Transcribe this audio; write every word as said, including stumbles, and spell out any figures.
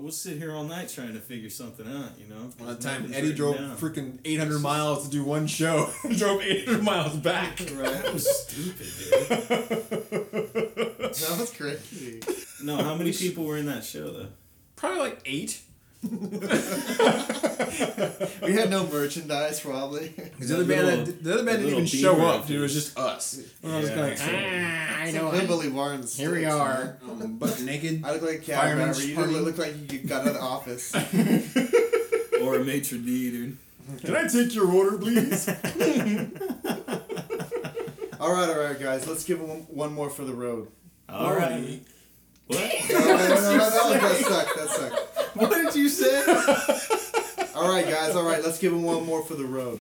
we'll sit here all night trying to figure something out, you know? One time Nothing's Eddie written drove down. freaking eight hundred miles to do one show. Drove eight hundred miles back. Right, that was stupid, dude. That was crazy. No, how many people were in that show, though? Probably like eight. We had no merchandise, probably. The other That band, little- that, the other band that didn't even little show beaver up. Dude, it was just us. And I was Yeah. going, ah, I It's know. like Hillbilly Barnes. Here we sticks, are, man. um, butt naked. I look like a cab Fireman's driver. You party. didn't look like you got out of the office. Or a maitre d', dude. Can I take your order, please? all right, all right, guys. Let's give one, one more for the road. All right. What? No, no, no, no, no, that, that sucked. That sucked. What did you say? All right, guys. All right, let's give him one more for the road.